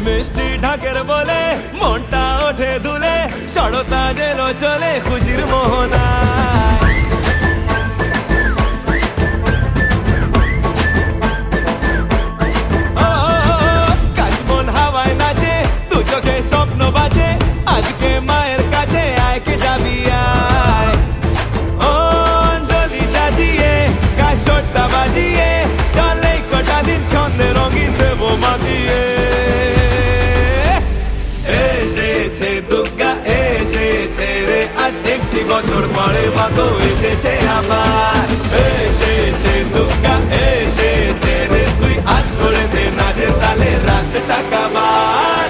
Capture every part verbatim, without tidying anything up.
মিষ্টি ঢাকের বলে মনটা ওঠে দুলে, সড়তা যেন চলে খুশির মোহনায়। ও কাশবন হাওয়ায় নাচে, দু চোখে স্বপ্ন বাজে, আজকে মায়ের কাছে আয় কে যাবি আয়। ও অঞ্জলি সাজিয়ে কাশটা বাজিয়ে চলে কটা দিন ছন্দে রঙিন দেবো মাতিয়ে। এসেছে দুর্গা এসেছে রে, আজ একটি বছর পরে মতো এসেছে আবার। এসেছে দুর্গা এসেছে রে, তুই আজ করে দে নাচের তালে রাত টাকা বাস।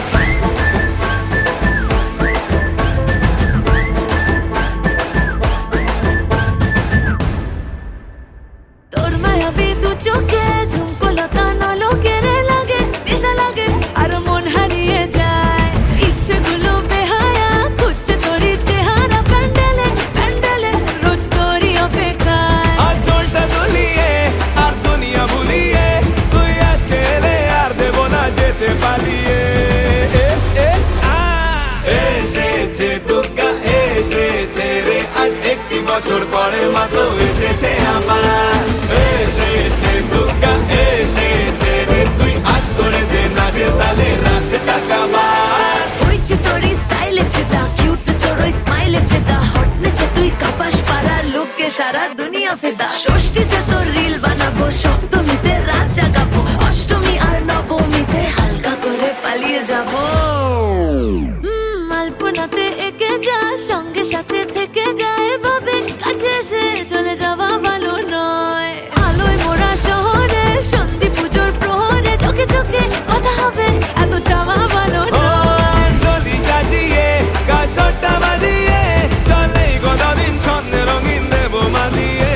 তোর মায়াবী দু চোখে ঝুমকো লতানো লোকের লাগে, নেশা লাগে আর মন হারিয়ে যায়। ইচ্ছেগুলো বেহায়া খুঁজছে তোরই চেহারা প্যান্ডেলে প্যান্ডেলে, রোজ তোরই অপেক্ষায়। আর চোলটা দুলিয়ে আর দুনিয়া ভুলিয়ে তুই আজকে এলে আর দেব না যেতে পালিয়ে। এ, এ, আ। এসেছে দুর্গা এসেছে রে, আজ একটি বছর পরে মতো এসেছে আমার। এসেছে দুর্গা এসেছে রে, তুই আজ করে দে নাচের তালে রাত টাকা বাস। ওই যে তোরই স্টাইলে ফিদা, কিউট তোর ওই স্মাইলে ফিদা, হটনেসে তুই কাপাস পাড়ার লোককে সারা দুনিয়া ফিদা। ষষ্ঠীতে তোর রিল বানাবো, সপ্তমীতে রাত জাগাবো, অষ্টমী আর নবমীতে হালকা করে পালিয়ে যাবো। হুম, আলপনাতে এঁকে যা, সঙ্গে সাথে থেকে যায় ভাবে, কাছে এসে চলে যাওয়া ভালো নয়। আলোয় মোড়া শহরে সন্ধি পুজোর প্রহরে চোখে চোখে কথা হবে, এত চাওয়া ভালো নয়। অঞ্জলি সাজিয়ে কাশটা বাজিয়ে চলে গোটা দিন ছন্দে রঙিন দেবো মাতিয়ে।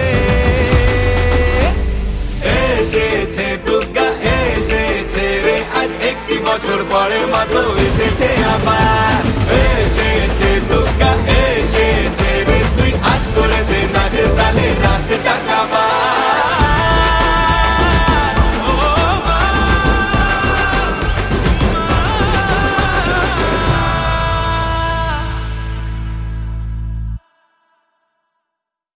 এসেছে দুর্গা এসেছে রে, আজ একটি বছর পরে মতো এসেছে আবার। এসেছে দুর্গা